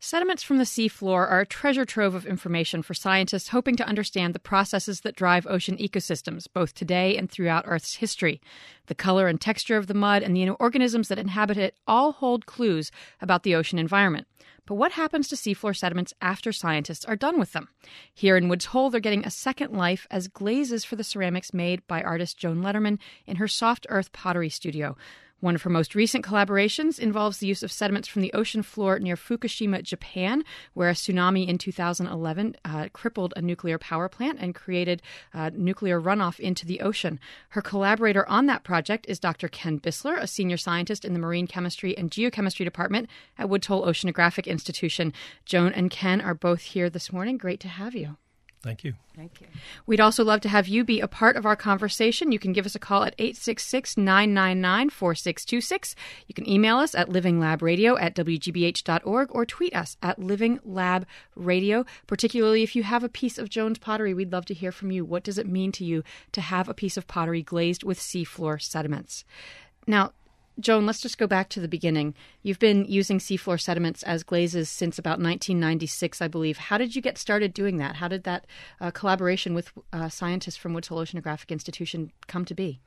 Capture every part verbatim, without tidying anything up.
Sediments from the seafloor are a treasure trove of information for scientists hoping to understand the processes that drive ocean ecosystems, both today and throughout Earth's history. The color and texture of the mud and the organisms that inhabit it all hold clues about the ocean environment. But what happens to seafloor sediments after scientists are done with them? Here in Woods Hole, they're getting a second life as glazes for the ceramics made by artist Joan Letterman in her Soft Earth Pottery Studio. One of her most recent collaborations involves the use of sediments from the ocean floor near Fukushima, Japan, where a tsunami in two thousand eleven uh, crippled a nuclear power plant and created uh, nuclear runoff into the ocean. Her collaborator on that project is Doctor Ken Bissler, a senior scientist in the Marine Chemistry and Geochemistry Department at Woods Hole Oceanographic Institution. Joan and Ken are both here this morning. Great to have you. Thank you. Thank you. We'd also love to have you be a part of our conversation. You can give us a call at eight six six, nine nine nine, four six two six. You can email us at livinglab.radio at w g b h dot org or tweet us at livinglab.radio. Particularly if you have a piece of Joan's pottery, we'd love to hear from you. What does it mean to you to have a piece of pottery glazed with seafloor sediments? Now, Joan, let's just go back to the beginning. You've been using seafloor sediments as glazes since about nineteen ninety-six, I believe. How did you get started doing that? How did that uh, collaboration with uh, scientists from Woods Hole Oceanographic Institution come to be?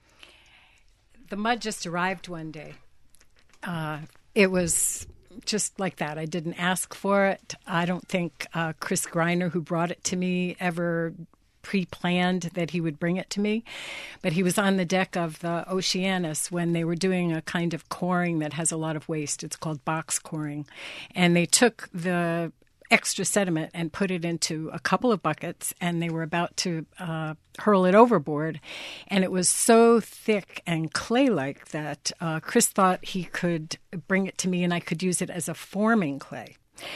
The mud just arrived one day. Uh, it was just like that. I didn't ask for it. I don't think uh, Chris Greiner, who brought it to me, ever pre-planned that he would bring it to me. But he was on the deck of the Oceanus when they were doing a kind of coring that has a lot of waste. It's called box coring. And they took the extra sediment and put it into a couple of buckets, and they were about to uh, hurl it overboard. And it was so thick and clay-like that uh, Chris thought he could bring it to me and I could use it as a forming clay.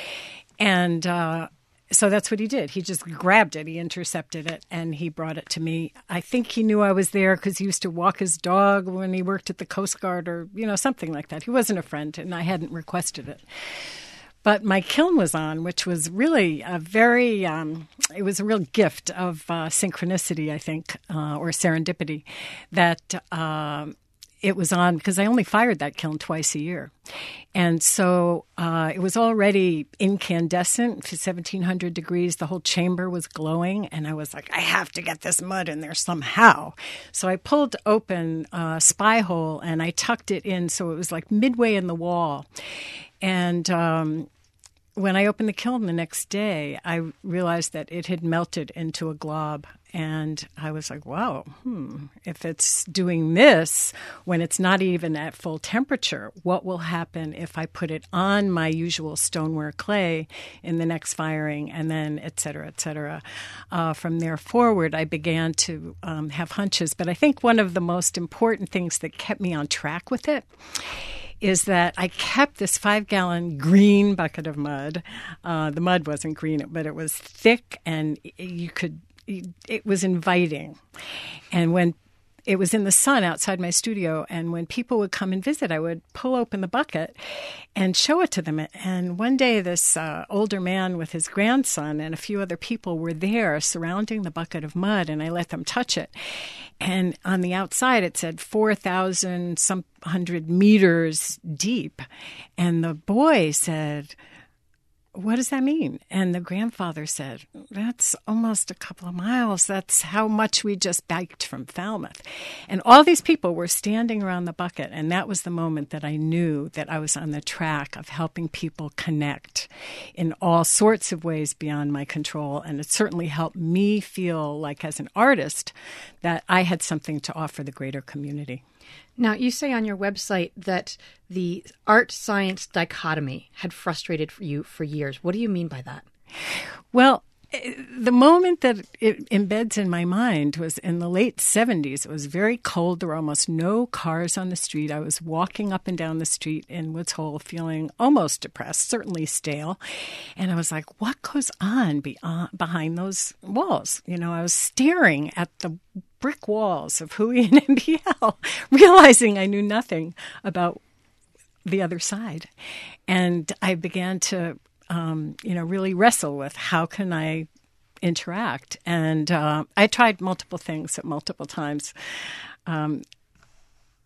And uh So that's what he did. He just grabbed it. He intercepted it, and he brought it to me. I think he knew I was there because he used to walk his dog when he worked at the Coast Guard or, you know, something like that. He wasn't a friend, and I hadn't requested it. But my kiln was on, which was really a very, um, it was a real gift of uh, synchronicity, I think, uh, or serendipity, that uh, it was on because I only fired that kiln twice a year. And so uh, it was already incandescent for seventeen hundred degrees. The whole chamber was glowing. And I was like, I have to get this mud in there somehow. So I pulled open a spy hole and I tucked it in. So it was like midway in the wall. And um, when I opened the kiln the next day, I realized that it had melted into a glob. And I was like, wow, hmm, if it's doing this when it's not even at full temperature, what will happen if I put it on my usual stoneware clay in the next firing, and then et cetera, et cetera. Uh, from there forward, I began to um, have hunches. But I think one of the most important things that kept me on track with it is that I kept this five-gallon green bucket of mud. Uh, the mud wasn't green, but it was thick, and you could it was inviting. And when it was in the sun outside my studio, and when people would come and visit, I would pull open the bucket and show it to them. And one day this uh, older man with his grandson and a few other people were there surrounding the bucket of mud, and I let them touch it. And on the outside, it said four thousand some hundred meters deep. And the boy said, what does that mean? And the grandfather said, that's almost a couple of miles. That's how much we just biked from Falmouth. And all these people were standing around the bucket. And that was the moment that I knew that I was on the track of helping people connect in all sorts of ways beyond my control. And it certainly helped me feel like, as an artist, that I had something to offer the greater community. Now, you say on your website that the art-science dichotomy had frustrated you for years. What do you mean by that? Well, the moment that it embeds in my mind was in the late seventies. It was very cold. There were almost no cars on the street. I was walking up and down the street in Woods Hole feeling almost depressed, certainly stale. And I was like, what goes on beyond, behind those walls? You know, I was staring at the brick walls of Hui and M B L, realizing I knew nothing about the other side. And I began to Um, you know, really wrestle with how can I interact. And uh, I tried multiple things at multiple times. Um,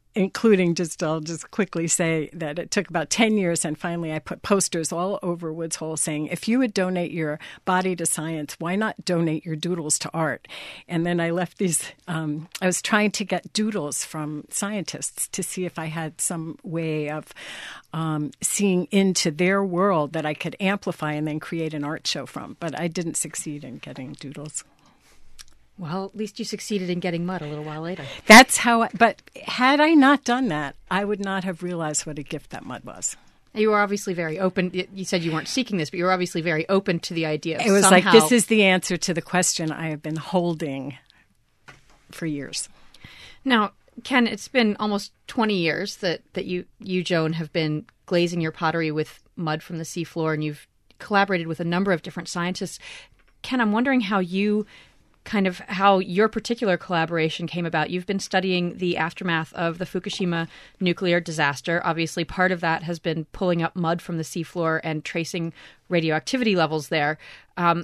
including just, I'll just quickly say that it took about ten years, and finally I put posters all over Woods Hole saying, if you would donate your body to science, why not donate your doodles to art? And then I left these, um, I was trying to get doodles from scientists to see if I had some way of um, seeing into their world that I could amplify and then create an art show from. But I didn't succeed in getting doodles. Well, at least you succeeded in getting mud a little while later. That's how, I, but had I not done that, I would not have realized what a gift that mud was. You were obviously very open. You said you weren't seeking this, but you were obviously very open to the idea of It was somehow... like, this is the answer to the question I have been holding for years. Now, Ken, it's been almost twenty years that, that you, you, Joan, have been glazing your pottery with mud from the seafloor, and you've collaborated with a number of different scientists. Ken, I'm wondering how you... kind of how your particular collaboration came about. You've been studying the aftermath of the Fukushima nuclear disaster. Obviously, part of that has been pulling up mud from the seafloor and tracing radioactivity levels there. Um,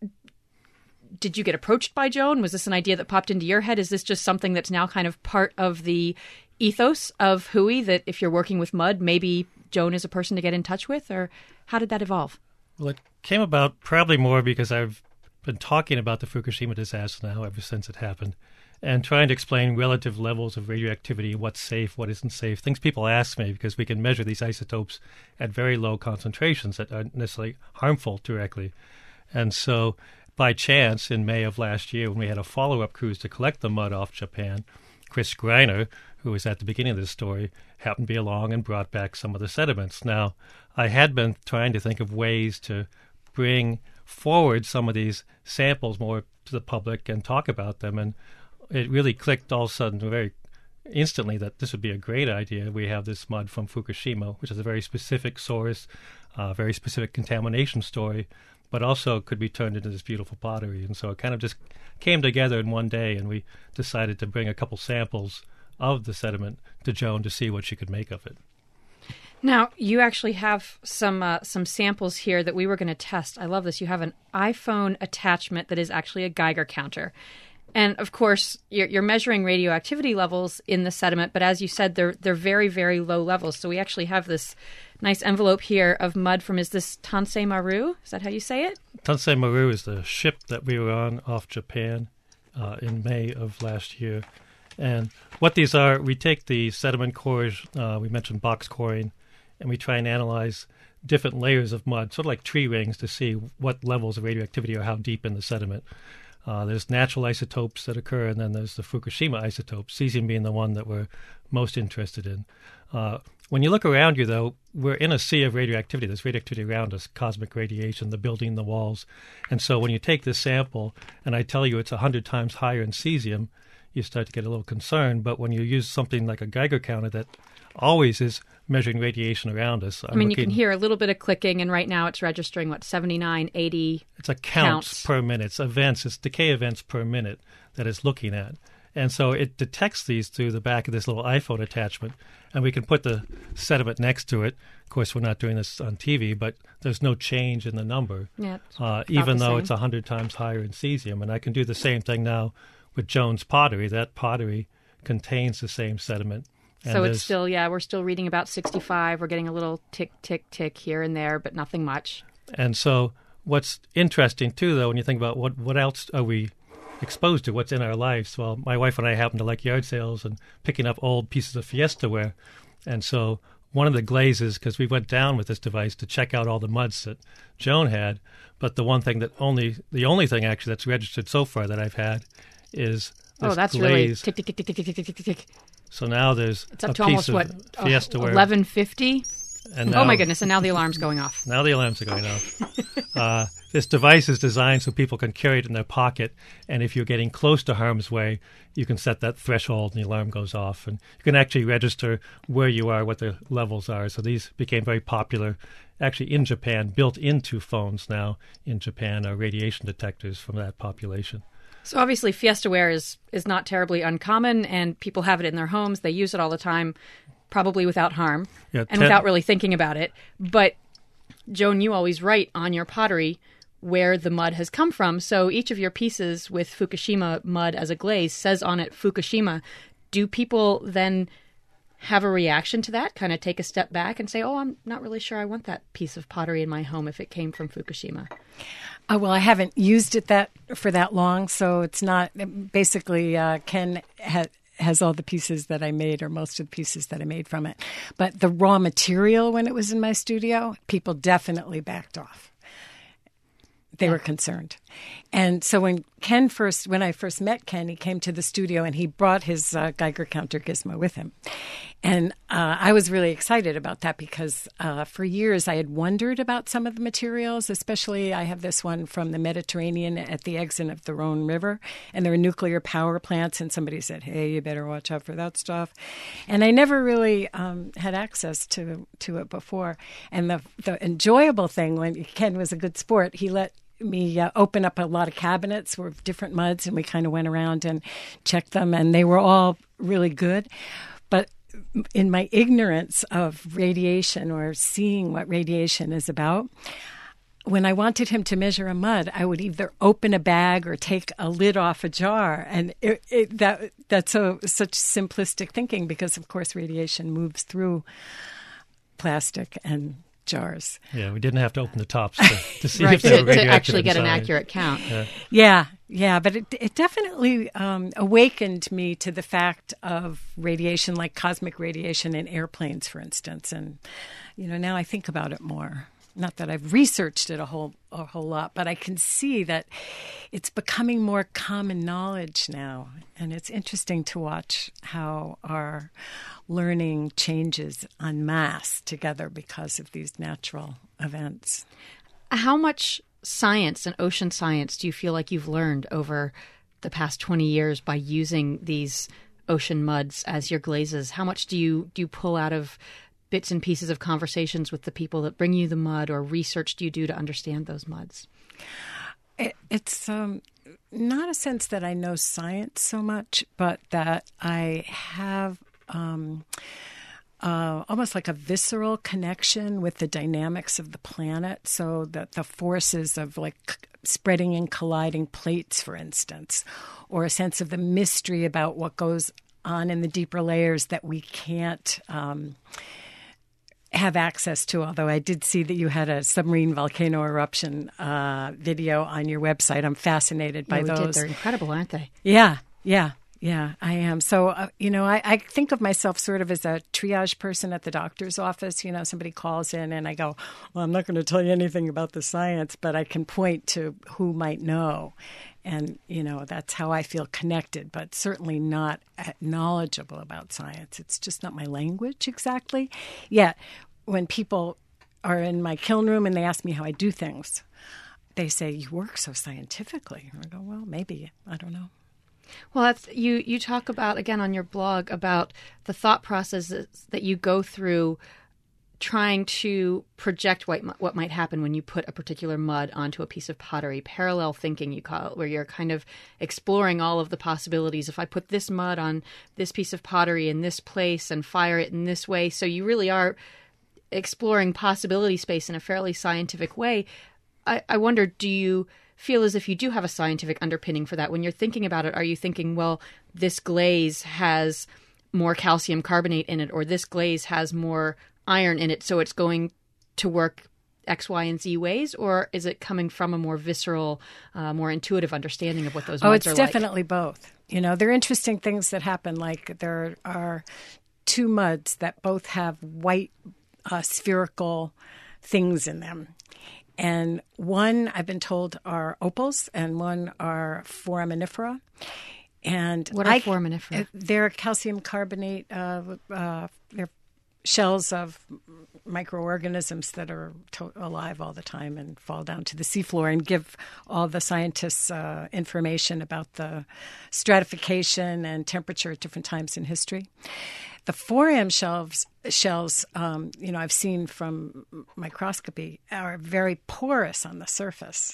did you get approached by Joan? Was this an idea that popped into your head? Is this just something that's now kind of part of the ethos of H U I, that if you're working with mud, maybe Joan is a person to get in touch with? Or how did that evolve? Well, it came about probably more because I've been talking about the Fukushima disaster now ever since it happened, and trying to explain relative levels of radioactivity, what's safe, what isn't safe, things people ask me, because we can measure these isotopes at very low concentrations that aren't necessarily harmful directly. And so by chance, in May of last year, when we had a follow-up cruise to collect the mud off Japan, Chris Greiner, who was at the beginning of this story, happened to be along and brought back some of the sediments. Now, I had been trying to think of ways to bring forward some of these samples more to the public and talk about them, and it really clicked all of a sudden very instantly that this would be a great idea. We have this mud from Fukushima, which is a very specific source, a uh, very specific contamination story, but also could be turned into this beautiful pottery. And so it kind of just came together in one day, and we decided to bring a couple samples of the sediment to Joan to see what she could make of it. Now, you actually have some uh, some samples here that we were going to test. I love this. You have an iPhone attachment that is actually a Geiger counter. And, of course, you're, you're measuring radioactivity levels in the sediment, but as you said, they're they're very, very low levels. So we actually have this nice envelope here of mud from, is this Tansei Maru? Is that how you say it? Tansei Maru is the ship that we were on off Japan uh, in May of last year. And what these are, we take the sediment cores, uh, we mentioned box coring, and we try and analyze different layers of mud, sort of like tree rings, to see what levels of radioactivity are how deep in the sediment. Uh, there's natural isotopes that occur, and then there's the Fukushima isotopes, cesium being the one that we're most interested in. Uh, when you look around you, though, we're in a sea of radioactivity. There's radioactivity around us, cosmic radiation, the building, the walls. And so when you take this sample, and I tell you it's one hundred times higher in cesium, you start to get a little concerned. But when you use something like a Geiger counter that always is measuring radiation around us. I'm I mean, looking, you can hear a little bit of clicking, and right now it's registering, what, seventy-nine, eighty It's a count counts per minute. It's events, it's decay events per minute that it's looking at. And so it detects these through the back of this little iPhone attachment, and we can put the sediment next to it. Of course, we're not doing this on T V, but there's no change in the number, Yeah, uh, even the though same. it's one hundred times higher in cesium. And I can do the same thing now with Joan's pottery. That pottery contains the same sediment. And So there's- it's still, yeah, we're still reading about sixty-five. We're getting a little tick, tick, tick here and there, but nothing much. And so what's interesting, too, though, when you think about what, what else are we exposed to, what's in our lives. Well, my wife and I happen to like yard sales and picking up old pieces of Fiesta ware. And so one of the glazes, because we went down with this device to check out all the muds that Joan had, but the one thing that only, the only thing actually that's registered so far that I've had is this Oh, that's glaze. really tick, tick, tick, tick, tick, tick, tick, tick, tick, tick. So now there's It's up a to piece almost, of what, Fiesta ware. eleven fifty? And Oh, now- my goodness, and now the alarm's going off. Now the alarms are going off. uh, this device is designed so people can carry it in their pocket, and if you're getting close to harm's way, you can set that threshold and the alarm goes off. And you can actually register where you are, what the levels are. So these became very popular, actually in Japan, built into phones now in Japan are radiation detectors from that population. So obviously Fiestaware is, is not terribly uncommon, and people have it in their homes. They use it all the time, probably without harm Yeah, and te- without really thinking about it. But, Joan, you always write on your pottery where the mud has come from. So each of your pieces with Fukushima mud as a glaze says on it Fukushima. Do people then have a reaction to that, kind of take a step back and say, oh, I'm not really sure I want that piece of pottery in my home if it came from Fukushima? Uh, well, I haven't used it that for that long, so it's not basically uh, Ken ha- has all the pieces that I made, or most of the pieces that I made from it. But the raw material, when it was in my studio, people definitely backed off. They yeah. were concerned. And so when Ken first, when I first met Ken, he came to the studio and he brought his uh, Geiger counter gizmo with him. And uh, I was really excited about that because uh, for years I had wondered about some of the materials, especially I have this one from the Mediterranean at the exit of the Rhone River. And there are nuclear power plants. And somebody said, hey, you better watch out for that stuff. And I never really um, had access to, to it before. And the, the enjoyable thing, when Ken was a good sport, he let me uh, open up a lot of cabinets with different muds, and we kind of went around and checked them, and they were all really good. But in my ignorance of radiation, or seeing what radiation is about, when I wanted him to measure a mud, I would either open a bag or take a lid off a jar, and it, it, that that's so such simplistic thinking, because of course radiation moves through plastic and jars. Yeah, we didn't have to open the tops to, to see right, if they to, were radioactive to actually get inside. an accurate count. Yeah, yeah, yeah but it, it definitely um, awakened me to the fact of radiation, like cosmic radiation in airplanes, for instance. And, you know, now I think about it more. Not that I've researched it a whole a whole lot, but I can see that it's becoming more common knowledge now. And it's interesting to watch how our learning changes en masse together because of these natural events. How much science and ocean science do you feel like you've learned over the past twenty years by using these ocean muds as your glazes? How much do you do you pull out of bits and pieces of conversations with the people that bring you the mud, or research do you do to understand those muds? It, it's um, not a sense that I know science so much, but that I have um, uh, almost like a visceral connection with the dynamics of the planet, so that the forces of like spreading and colliding plates, for instance, or a sense of the mystery about what goes on in the deeper layers that we can't um have access to, although I did see that you had a submarine volcano eruption uh, video on your website. I'm fascinated by yeah, we those. Did. They're incredible, aren't they? Yeah, yeah, yeah, I am. So, uh, you know, I, I think of myself sort of as a triage person at the doctor's office. You know, somebody calls in and I go, well, I'm not going to tell you anything about the science, but I can point to who might know. And, you know, that's how I feel connected, but certainly not knowledgeable about science. It's just not my language exactly. Yet, when people are in my kiln room and they ask me how I do things, they say, you work so scientifically. And I go, well, maybe. I don't know. Well, that's you, you talk about, again, on your blog, about the thought processes that you go through trying to project what, what might happen when you put a particular mud onto a piece of pottery. Parallel thinking, you call it, where you're kind of exploring all of the possibilities. If I put this mud on this piece of pottery in this place and fire it in this way. So you really are exploring possibility space in a fairly scientific way. I, I wonder, do you feel as if you do have a scientific underpinning for that? When you're thinking about it, are you thinking, well, this glaze has more calcium carbonate in it, or this glaze has more iron in it, so it's going to work X, Y, and Z ways? Or is it coming from a more visceral, uh, more intuitive understanding of what those oh, muds are like? Oh, it's definitely both. You know, there are interesting things that happen, like there are two muds that both have white uh, spherical things in them. And one, I've been told, are opals, and one are foraminifera. And what are I, foraminifera? They're calcium carbonate. Uh, uh, they're shells of microorganisms that are to- alive all the time and fall down to the seafloor and give all the scientists uh, information about the stratification and temperature at different times in history. The foram shells, shells um, you know, I've seen from microscopy, are very porous on the surface,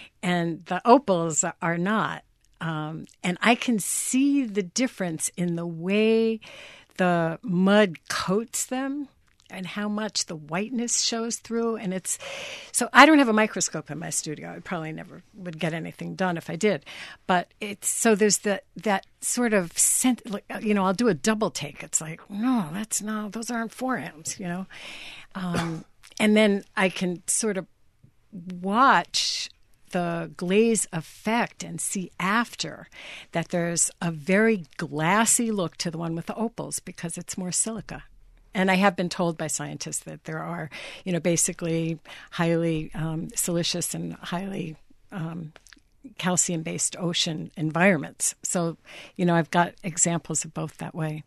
and the opals are not. Um, and I can see the difference in the way the mud coats them and how much the whiteness shows through. And it's so I don't have a microscope in my studio. I probably never would get anything done if I did. But it's so there's the that sort of scent, you know, I'll do a double take. It's like, no, that's no, those aren't four M's, you know. Um, and then I can sort of watch the glaze effect and see after that there's a very glassy look to the one with the opals because it's more silica. And I have been told by scientists that there are, you know, basically highly um, silicious and highly um, calcium-based ocean environments. So, you know, I've got examples of both that way.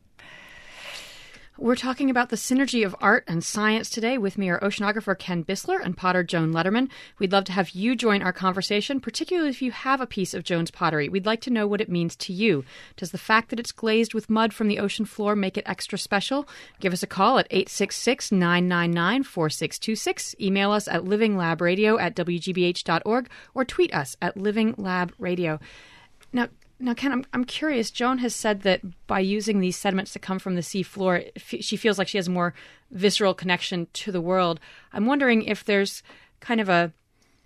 We're talking about the synergy of art and science today. With me are oceanographer Ken Bissler and potter Joan Letterman. We'd love to have you join our conversation, particularly if you have a piece of Joan's pottery. We'd like to know what it means to you. Does the fact that it's glazed with mud from the ocean floor make it extra special? Give us a call at eight six six, nine nine nine, four six two six. Email us at livinglab.radio at w g b h dot org or tweet us at livinglab.radio. Now, Now, Ken, I'm, I'm curious. Joan has said that by using these sediments that come from the sea floor, she feels like she has a more visceral connection to the world. I'm wondering if there's kind of a,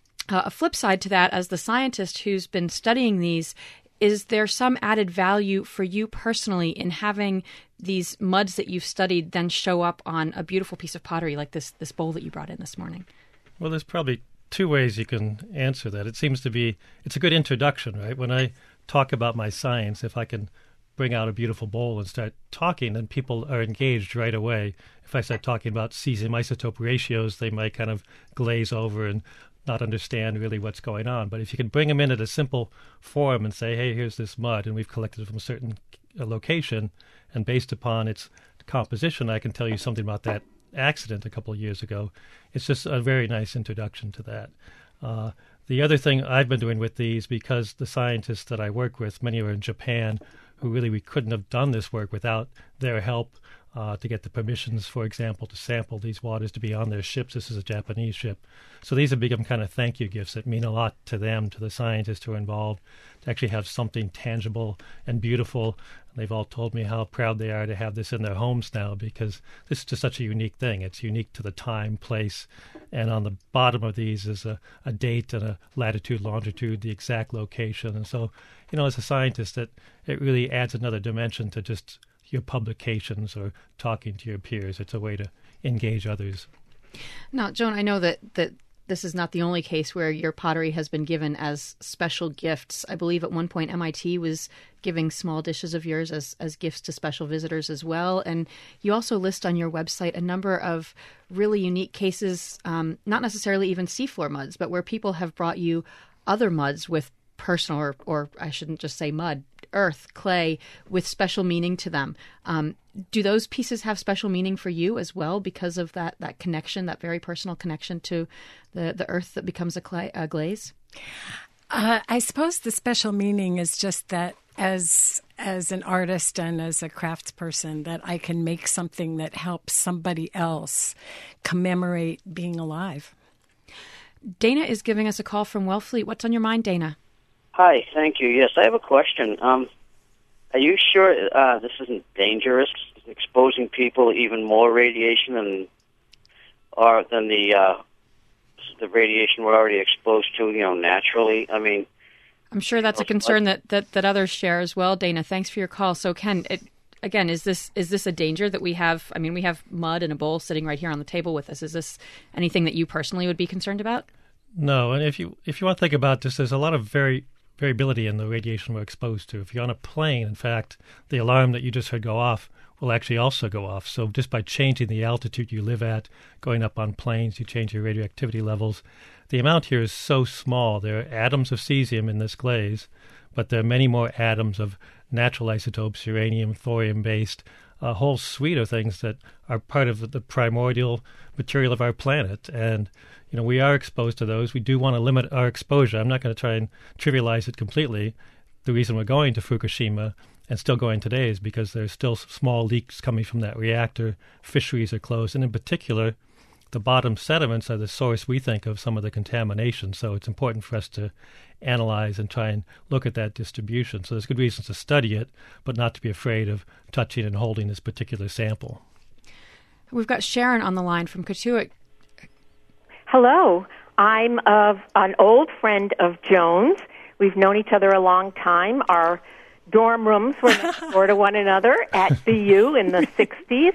a flip side to that. As the scientist who's been studying these, is there some added value for you personally in having these muds that you've studied then show up on a beautiful piece of pottery like this, this bowl that you brought in this morning? Well, there's probably two ways you can answer that. It seems to be, it's a good introduction, right? When I talk about my science, if I can bring out a beautiful bowl and start talking, then people are engaged right away. If I start talking about cesium isotope ratios, they might kind of glaze over and not understand really what's going on. But if you can bring them in at a simple forum and say, hey, here's this mud, and we've collected it from a certain uh, location, and based upon its composition, I can tell you something about that accident a couple of years ago. It's just a very nice introduction to that. Uh, the other thing I've been doing with these, because the scientists that I work with, many are in Japan, who really we couldn't have done this work without their help uh, to get the permissions, for example, to sample these waters to be on their ships. This is a Japanese ship. So these have become kind of thank you gifts that mean a lot to them, to the scientists who are involved, to actually have something tangible and beautiful. And they've all told me how proud they are to have this in their homes now, because this is just such a unique thing. It's unique to the time, place, and on the bottom of these is a, a date and a latitude, longitude, the exact location. And so, you know, as a scientist, it, it really adds another dimension to just your publications or talking to your peers. It's a way to engage others. Now, Joan, I know that, that this is not the only case where your pottery has been given as special gifts. I believe at one point M I T was giving small dishes of yours as, as gifts to special visitors as well. And you also list on your website a number of really unique cases, um, not necessarily even seafloor muds, but where people have brought you other muds with personal, or, or I shouldn't just say mud, earth, clay, with special meaning to them. Um, do those pieces have special meaning for you as well because of that that connection, that very personal connection to the, the earth that becomes a, clay, a glaze? Uh, I suppose the special meaning is just that as as an artist and as a craftsperson, that I can make something that helps somebody else commemorate being alive. Dana is giving us a call from Wellfleet. What's on your mind, Dana? Hi, thank you. Yes, I have a question. Um, are you sure uh, this isn't dangerous, exposing people even more radiation than or than the uh, the radiation we're already exposed to, you know, naturally? I mean, I'm sure that's a concern that, that, that others share as well. Dana, thanks for your call. So, Ken, it, again, is this is this a danger that we have? I mean, we have mud in a bowl sitting right here on the table with us. Is this anything that you personally would be concerned about? No, and if you if you want to think about this, there's a lot of very variability in the radiation we're exposed to. If you're on a plane, in fact, the alarm that you just heard go off will actually also go off. So just by changing the altitude you live at, going up on planes, you change your radioactivity levels. The amount here is so small. There are atoms of cesium in this glaze, but there are many more atoms of natural isotopes, uranium, thorium-based, a whole suite of things that are part of the primordial material of our planet. And, you know, we are exposed to those. We do want to limit our exposure. I'm not going to try and trivialize it completely. The reason we're going to Fukushima and still going today is because there's still small leaks coming from that reactor. Fisheries are closed. And in particular, the bottom sediments are the source, we think, of some of the contamination. So it's important for us to analyze and try and look at that distribution. So there's good reasons to study it, but not to be afraid of touching and holding this particular sample. We've got Sharon on the line from Cotuit. Hello. I'm of an old friend of Joan's. We've known each other a long time. Our dorm rooms were next door to one another at B U in the sixties.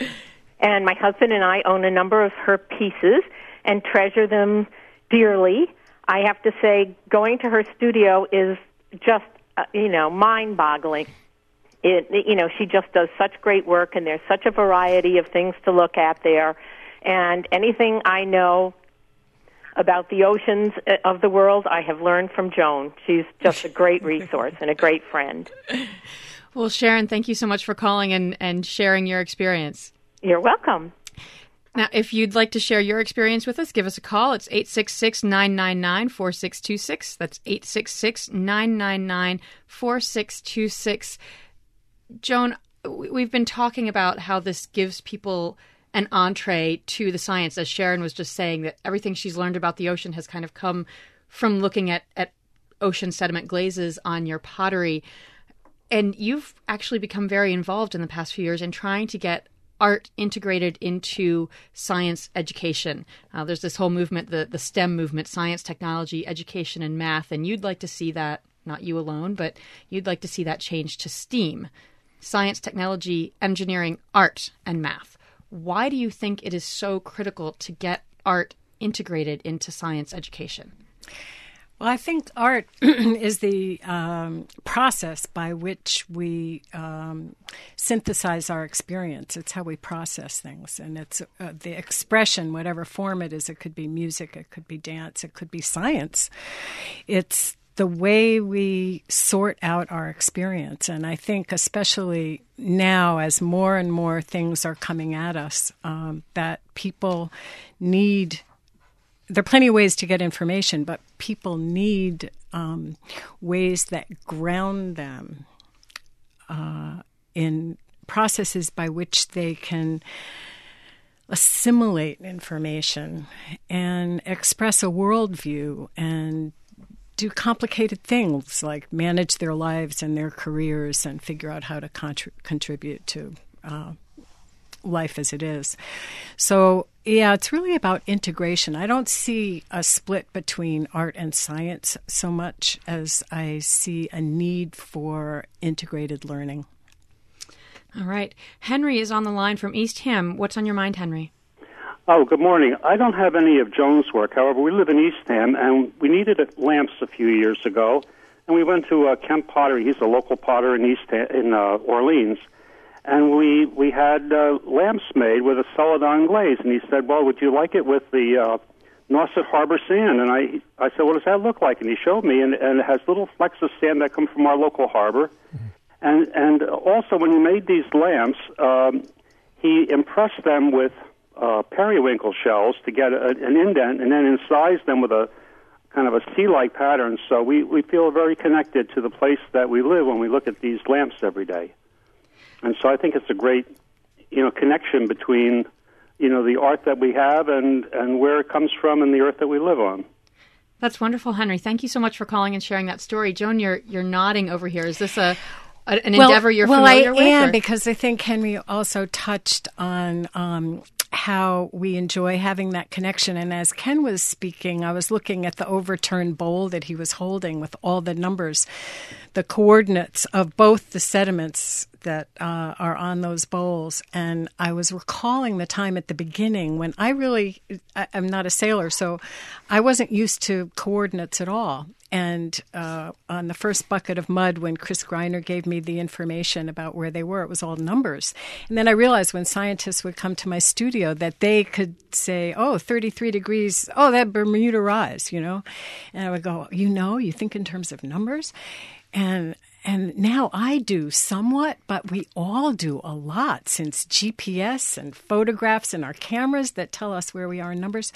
And my husband and I own a number of her pieces and treasure them dearly. I have to say, going to her studio is just, uh, you know, mind-boggling. It, you know, she just does such great work, and there's such a variety of things to look at there. And anything I know about the oceans of the world, I have learned from Joan. She's just a great resource and a great friend. Well, Sharon, thank you so much for calling and, and sharing your experience. You're welcome. Now, if you'd like to share your experience with us, give us a call. It's eight six six, nine nine nine, four six two six. That's eight six six, nine nine nine, four six two six. Joan, we've been talking about how this gives people an entree to the science, as Sharon was just saying, that everything she's learned about the ocean has kind of come from looking at, at ocean sediment glazes on your pottery. And you've actually become very involved in the past few years in trying to get art integrated into science education. Uh, there's this whole movement, the, the STEM movement, science, technology, education, and math. And you'd like to see that, not you alone, but you'd like to see that change to STEAM, science, technology, engineering, art, and math. Why do you think it is so critical to get art integrated into science education? Well, I think art is the um, process by which we um, synthesize our experience. It's how we process things. And it's uh, the expression, whatever form it is. It could be music, it could be dance, it could be science. It's the way we sort out our experience. And I think especially now, as more and more things are coming at us, um, that people need... There are plenty of ways to get information, but people need um, ways that ground them uh, in processes by which they can assimilate information and express a worldview and do complicated things like manage their lives and their careers and figure out how to contri- contribute to uh, life as it is. So, yeah, it's really about integration. I don't see a split between art and science so much as I see a need for integrated learning. All right. Henry is on the line from East Ham. What's on your mind, Henry? Oh, good morning. I don't have any of Joan's work. However, we live in East Ham, and we needed lamps a few years ago, and we went to uh, Kemp Pottery. He's a local potter in East Ham, in uh, Orleans. And we we had uh, lamps made with a celadon glaze. And he said, well, would you like it with the uh, Nauset Harbor sand? And I I said, what does that look like? And he showed me, and, and it has little flecks of sand that come from our local harbor. Mm-hmm. And and also, when he made these lamps, um, he impressed them with uh, periwinkle shells to get a, an indent, and then incised them with a kind of a sea-like pattern. So we, we feel very connected to the place that we live when we look at these lamps every day. And so I think it's a great, you know, connection between, you know, the art that we have and, and where it comes from and the earth that we live on. That's wonderful, Henry. Thank you so much for calling and sharing that story. Joan, you're you're nodding over here. Is this a, a an well, endeavor you're well, familiar I with? Well, I am, or? because I think Henry also touched on um, how we enjoy having that connection. And as Ken was speaking, I was looking at the overturned bowl that he was holding with all the numbers, the coordinates of both the sediments that uh, are on those bowls. And I was recalling the time at the beginning when I really, I, I'm not a sailor, so I wasn't used to coordinates at all. And uh, on the first bucket of mud, when Chris Greiner gave me the information about where they were, it was all numbers. And then I realized when scientists would come to my studio that they could say, oh, thirty-three degrees, oh, that Bermuda rise, you know. And I would go, you know, you think in terms of numbers? And and now I do somewhat, but we all do a lot, since G P S and photographs and our cameras that tell us where we are in numbers.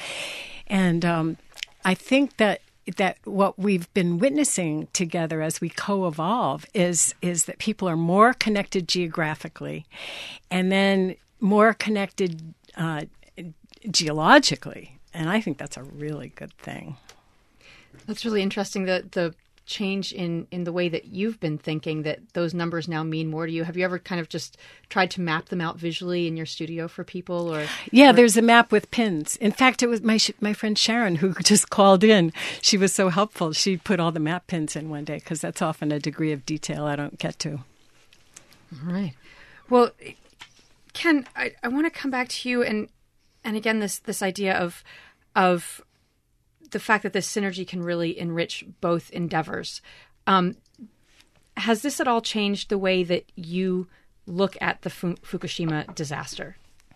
And um, I think that that what we've been witnessing together as we co-evolve is is that people are more connected geographically and then more connected uh, geologically. And I think that's a really good thing. That's really interesting, the, the change in, in the way that you've been thinking that those numbers now mean more to you? Have you ever kind of just tried to map them out visually in your studio for people? Or Yeah, or... there's a map with pins. In fact, it was my my friend Sharon who just called in. She was so helpful. She put all the map pins in one day because that's often a degree of detail I don't get to. All right. Well, Ken, I, I want to come back to you and and again this this idea of of the fact that this synergy can really enrich both endeavors. Um, has this at all changed the way that you look at the Fu- Fukushima disaster?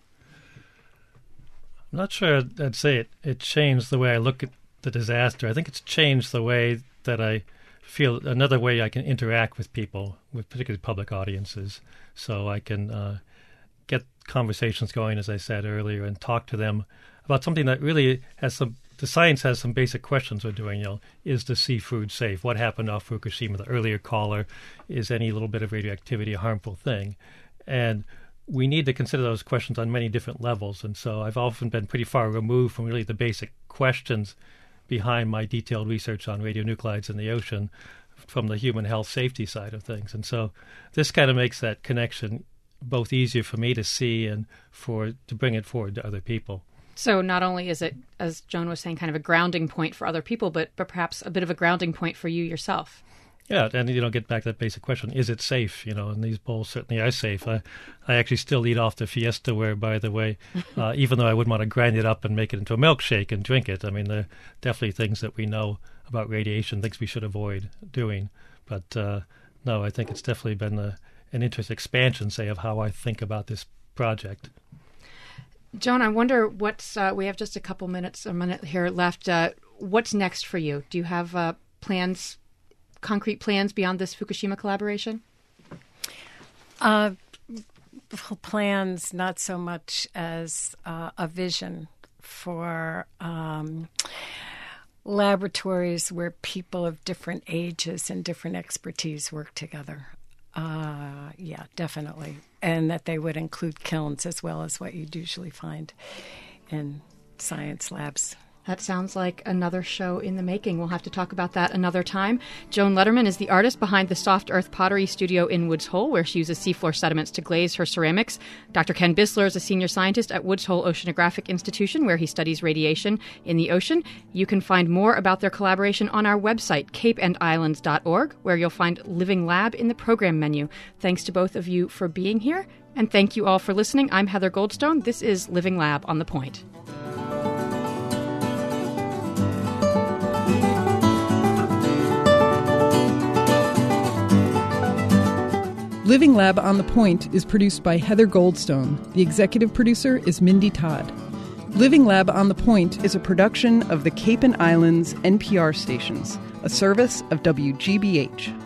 I'm not sure I'd say it, it changed the way I look at the disaster. I think it's changed the way that I feel, another way I can interact with people, with particularly public audiences, so I can uh, get conversations going, as I said earlier, and talk to them about something that really has some, the science has some basic questions we're doing. You know, is the seafood safe? What happened off Fukushima? The earlier caller, is any little bit of radioactivity a harmful thing? And we need to consider those questions on many different levels. And so I've often been pretty far removed from really the basic questions behind my detailed research on radionuclides in the ocean from the human health safety side of things. And so this kind of makes that connection both easier for me to see and for to bring it forward to other people. So not only is it, as Joan was saying, kind of a grounding point for other people, but, but perhaps a bit of a grounding point for you yourself. Yeah, and, you know, get back to that basic question, is it safe? You know, and these bowls certainly are safe. I, I actually still eat off the Fiestaware, by the way, uh, even though I wouldn't want to grind it up and make it into a milkshake and drink it. I mean, there are definitely things that we know about radiation, things we should avoid doing. But, uh, no, I think it's definitely been a, an interest expansion, say, of how I think about this project. Joan, I wonder what's, uh, we have just a couple minutes, a minute here left. Uh, what's next for you? Do you have uh, plans, concrete plans beyond this Fukushima collaboration? Uh, plans, not so much as uh, a vision for um, laboratories where people of different ages and different expertise work together. Uh, yeah, definitely. And that they would include kilns as well as what you'd usually find in science labs. That sounds like another show in the making. We'll have to talk about that another time. Joan Lederman is the artist behind the Soft Earth Pottery Studio in Woods Hole, where she uses seafloor sediments to glaze her ceramics. Doctor Ken Bissler is a senior scientist at Woods Hole Oceanographic Institution, where he studies radiation in the ocean. You can find more about their collaboration on our website, cape and islands dot org, where you'll find Living Lab in the program menu. Thanks to both of you for being here, and thank you all for listening. I'm Heather Goldstone. This is Living Lab on the Point. Living Lab on the Point is produced by Heather Goldstone. The executive producer is Mindy Todd. Living Lab on the Point is a production of the Cape and Islands N P R stations, a service of W G B H.